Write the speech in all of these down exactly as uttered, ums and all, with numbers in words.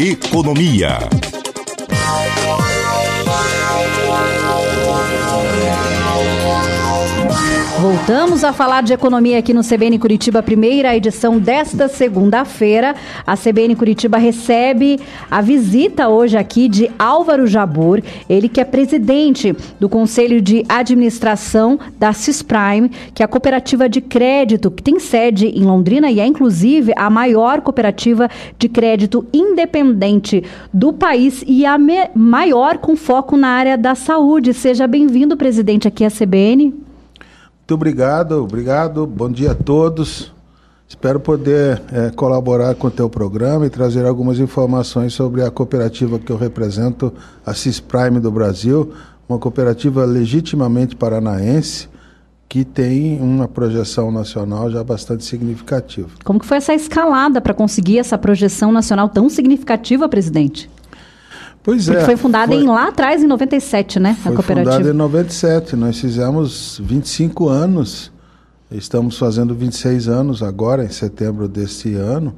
Economia. Voltamos a falar de economia aqui no C B N Curitiba, primeira edição desta segunda-feira. A C B N Curitiba recebe a visita hoje aqui de Álvaro Jabbour, ele que é presidente do Conselho de Administração da Cisprime, que é a cooperativa de crédito que tem sede em Londrina e é inclusive a maior cooperativa de crédito independente do país e a me- maior com foco na área da saúde. Seja bem-vindo, presidente, aqui à C B N. Muito obrigado, obrigado, bom dia a todos. Espero poder é, colaborar com o teu programa e trazer algumas informações sobre a cooperativa que eu represento, a Cisprime do Brasil, uma cooperativa legitimamente paranaense que tem uma projeção nacional já bastante significativa. Como que foi essa escalada para conseguir essa projeção nacional tão significativa, presidente? Pois Porque é. foi fundada foi, em, lá atrás, em noventa e sete, né? Foi a cooperativa. fundada em noventa e sete. Nós fizemos vinte e cinco anos. Estamos fazendo vinte e seis anos agora, em setembro deste ano.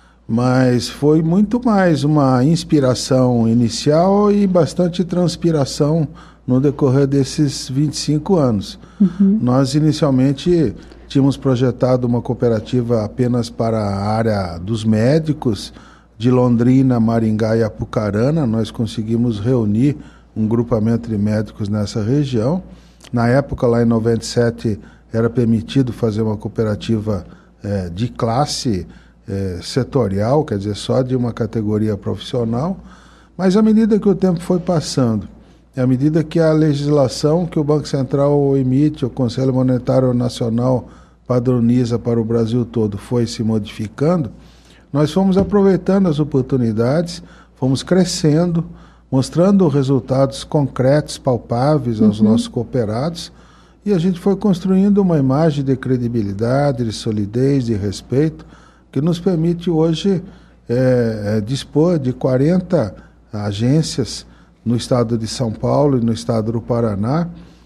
Mas foi muito mais uma inspiração inicial e bastante transpiração no decorrer desses vinte e cinco anos. Uhum. Nós, inicialmente, tínhamos projetado uma cooperativa apenas para a área dos médicos, de Londrina, Maringá e Apucarana. Nós conseguimos reunir um grupamento de médicos nessa região. Na época, lá em noventa e sete, era permitido fazer uma cooperativa eh, de classe eh, setorial, quer dizer, só de uma categoria profissional. Mas à medida que o tempo foi passando, à medida que a legislação que o Banco Central emite, o Conselho Monetário Nacional padroniza para o Brasil todo, foi se modificando, nós fomos aproveitando as oportunidades, fomos crescendo, mostrando resultados concretos, palpáveis aos uhum. nossos cooperados, e a gente foi construindo uma imagem de credibilidade, de solidez, de respeito, que nos permite hoje é, é, dispor de quarenta agências no estado de São Paulo e no estado do Paraná,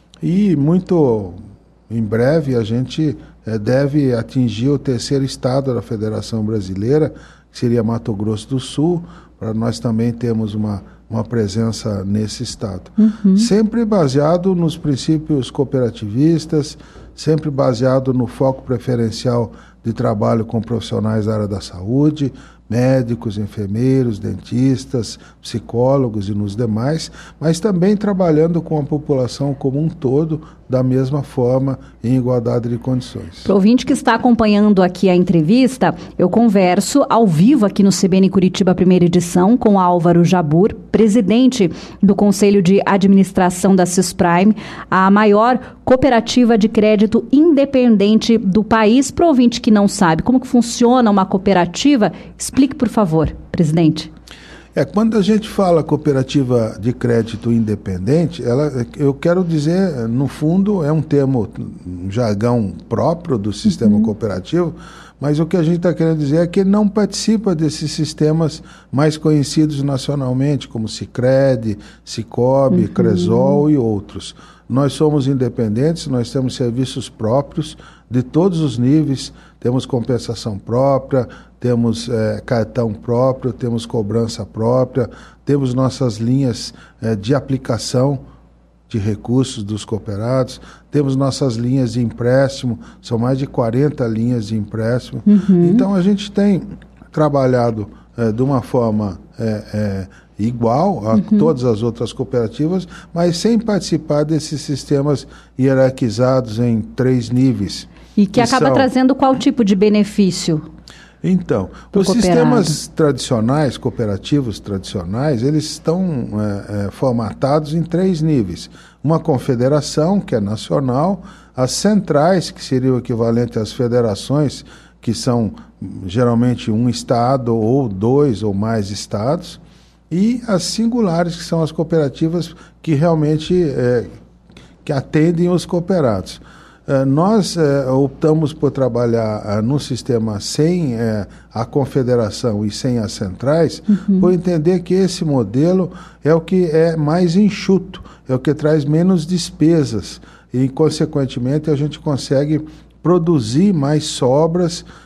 e muito em breve a gente é, deve atingir o terceiro estado da Federação Brasileira, que seria Mato Grosso do Sul, para nós também termos uma, uma presença nesse estado. Uhum. Sempre baseado nos princípios cooperativistas, sempre baseado no foco preferencial de trabalho com profissionais da área da saúde, médicos, enfermeiros, dentistas, psicólogos e nos demais, mas também trabalhando com a população como um todo, da mesma forma, em igualdade de condições. Para o ouvinte que está acompanhando aqui a entrevista, eu converso ao vivo aqui no C B N Curitiba, primeira edição, com Álvaro Jabbour, presidente do Conselho de Administração da Cisprime, a maior cooperativa de crédito independente do país. Para o ouvinte que não sabe como que funciona uma cooperativa, explique, por favor, presidente. É, quando a gente fala cooperativa de crédito independente, ela, eu quero dizer, no fundo, é um termo, um jargão próprio do sistema uhum. cooperativo, mas o que a gente está querendo dizer é que ele não participa desses sistemas mais conhecidos nacionalmente, como Sicredi, Sicobi, uhum. Cresol e outros. Nós somos independentes, nós temos serviços próprios de todos os níveis, temos compensação própria, temos é, cartão próprio, temos cobrança própria, temos nossas linhas é, de aplicação de recursos dos cooperados, temos nossas linhas de empréstimo, são mais de quarenta linhas de empréstimo. Uhum. Então a gente tem trabalhado é, de uma forma é, é, igual a uhum. todas as outras cooperativas, mas sem participar desses sistemas hierarquizados em três níveis. E que, que acaba são... trazendo qual tipo de benefício? Então, os cooperado. sistemas tradicionais, cooperativos tradicionais, eles estão é, é, formatados em três níveis. Uma confederação, que é nacional, as centrais, que seria o equivalente às federações, que são geralmente um estado ou dois ou mais estados, e as singulares, que são as cooperativas que realmente é, que atendem os cooperados. Uh, nós uh, optamos por trabalhar uh, num sistema sem uh, a confederação e sem as centrais, uhum. por entender que esse modelo é o que é mais enxuto, é o que traz menos despesas e, consequentemente, a gente consegue produzir mais sobras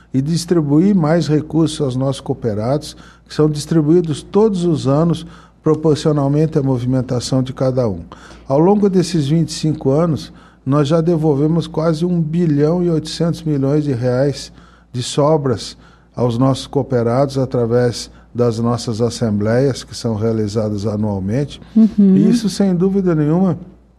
e distribuir mais recursos aos nossos cooperados, que são distribuídos todos os anos proporcionalmente à movimentação de cada um. Ao longo desses vinte e cinco anos, nós já devolvemos quase um bilhão e oitocentos milhões de reais de sobras aos nossos cooperados através das nossas assembleias, que são realizadas anualmente. Uhum. E isso, sem dúvida nenhuma,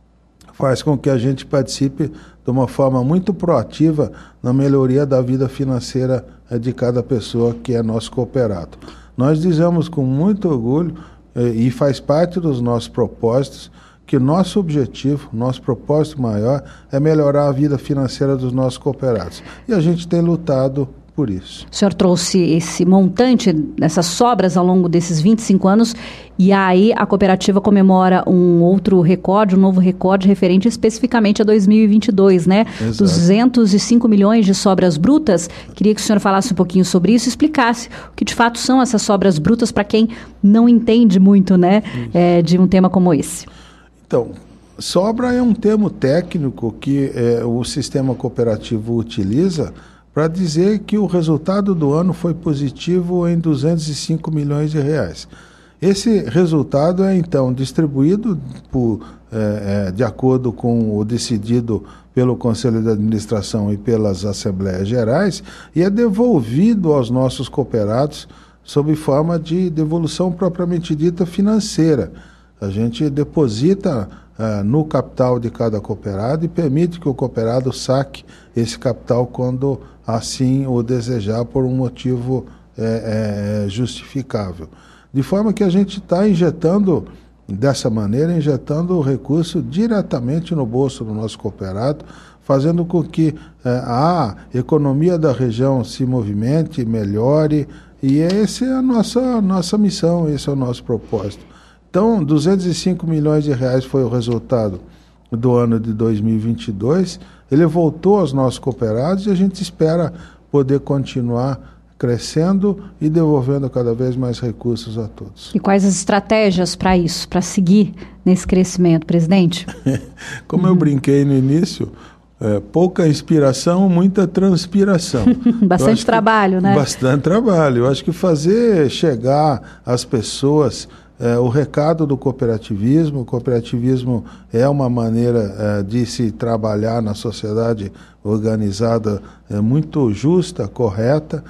faz com que a gente participe de uma forma muito proativa na melhoria da vida financeira de cada pessoa que é nosso cooperado. Nós dizemos com muito orgulho, e faz parte dos nossos propósitos, que nosso objetivo, nosso propósito maior é melhorar a vida financeira dos nossos cooperados. E a gente tem lutado por isso. O senhor trouxe esse montante, essas sobras ao longo desses vinte e cinco anos, e aí a cooperativa comemora um outro recorde, um novo recorde referente especificamente a dois mil e vinte e dois, né? Exato. duzentos e cinco milhões de sobras brutas. Queria que o senhor falasse um pouquinho sobre isso e explicasse o que de fato são essas sobras brutas para quem não entende muito, né, é, de um tema como esse. Então, sobra é um termo técnico que é, o sistema cooperativo utiliza para dizer que o resultado do ano foi positivo em duzentos e cinco milhões de reais. Esse resultado é, então, distribuído por, é, é, de acordo com o decidido pelo Conselho de Administração e pelas Assembleias Gerais e é devolvido aos nossos cooperados sob forma de devolução propriamente dita financeira. A gente deposita uh, no capital de cada cooperado e permite que o cooperado saque esse capital quando assim o desejar por um motivo é, é, justificável. De forma que a gente está injetando, dessa maneira, injetando o recurso diretamente no bolso do nosso cooperado, fazendo com que é, a economia da região se movimente, melhore, e essa é a nossa, nossa missão, esse é o nosso propósito. Então, duzentos e cinco milhões de reais foi o resultado do ano de dois mil e vinte e dois. Ele voltou aos nossos cooperados e a gente espera poder continuar crescendo e devolvendo cada vez mais recursos a todos. E quais as estratégias para isso, para seguir nesse crescimento, presidente? Como uhum. eu brinquei no início, é, pouca inspiração, muita transpiração. Bastante trabalho, que, né? Bastante trabalho. Eu acho que fazer chegar às pessoas É, o recado do cooperativismo. O cooperativismo é uma maneira é, de se trabalhar na sociedade organizada é, muito justa, correta,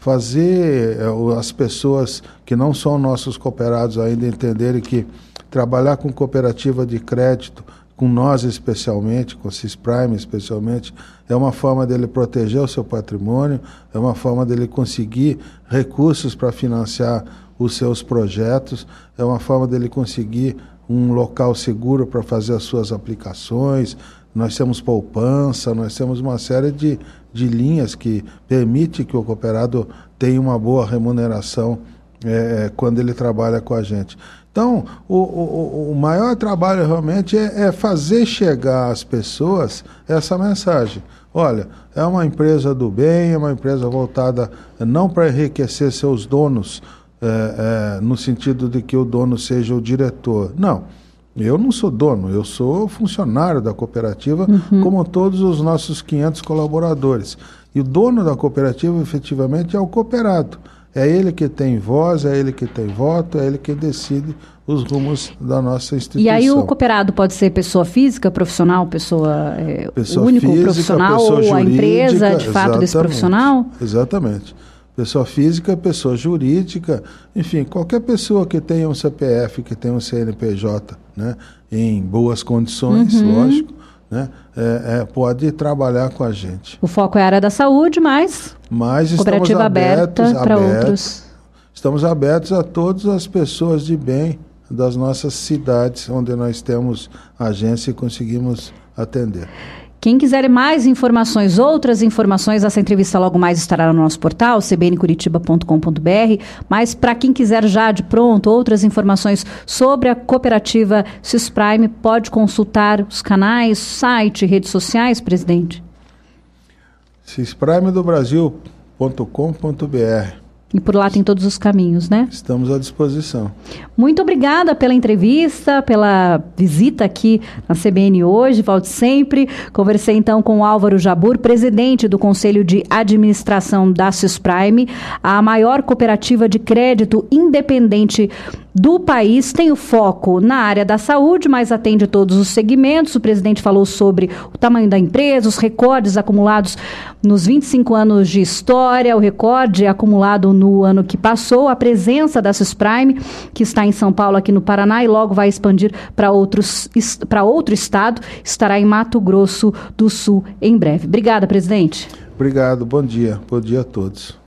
fazer é, as pessoas que não são nossos cooperados ainda entenderem que trabalhar com cooperativa de crédito, com nós especialmente, com o Cisprime especialmente, é uma forma dele proteger o seu patrimônio, é uma forma dele conseguir recursos para financiar os seus projetos, é uma forma dele conseguir um local seguro para fazer as suas aplicações. Nós temos poupança, nós temos uma série de, de linhas que permite que o cooperado tenha uma boa remuneração é, quando ele trabalha com a gente. Então, o, o, o maior trabalho realmente é, é fazer chegar às pessoas essa mensagem. Olha, é uma empresa do bem, é uma empresa voltada não para enriquecer seus donos, É, é, no sentido de que o dono seja o diretor. Não, eu não sou dono, eu sou funcionário da cooperativa, uhum. como todos os nossos quinhentos colaboradores. E o dono da cooperativa, efetivamente, é o cooperado. É ele que tem voz, é ele que tem voto, é ele que decide os rumos da nossa instituição. E aí o cooperado pode ser pessoa física, profissional, pessoa, é, pessoa único física, profissional, pessoa ou jurídica, a empresa, de fato, desse profissional? Exatamente. Pessoa física, pessoa jurídica, enfim, qualquer pessoa que tenha um C P F, que tenha um C N P J, né, em boas condições, uhum. lógico, né, é, é, pode trabalhar com a gente. O foco é a área da saúde, mas, mas cooperativa aberta para outros. Estamos abertos a todas as pessoas de bem das nossas cidades, onde nós temos agência e conseguimos atender. Quem quiser mais informações, outras informações, essa entrevista logo mais estará no nosso portal, c b n curitiba ponto com ponto b r, mas para quem quiser já de pronto outras informações sobre a cooperativa Cisprime, pode consultar os canais, site, redes sociais, presidente? cisprime do brasil ponto com ponto b r. E por lá tem todos os caminhos, né? Estamos à disposição. Muito obrigada pela entrevista, pela visita aqui na C B N hoje, volte sempre. Conversei então com o Álvaro Jabbour, presidente do Conselho de Administração da Sysprime, a maior cooperativa de crédito independente do país. Tem o foco na área da saúde, mas atende todos os segmentos. O presidente falou sobre o tamanho da empresa, os recordes acumulados nos vinte e cinco anos de história, o recorde acumulado no ano que passou, a presença da Sysprime, que está em São Paulo, aqui no Paraná, e logo vai expandir para outros para outro estado, estará em Mato Grosso do Sul em breve. Obrigada, presidente. Obrigado, bom dia. Bom dia a todos.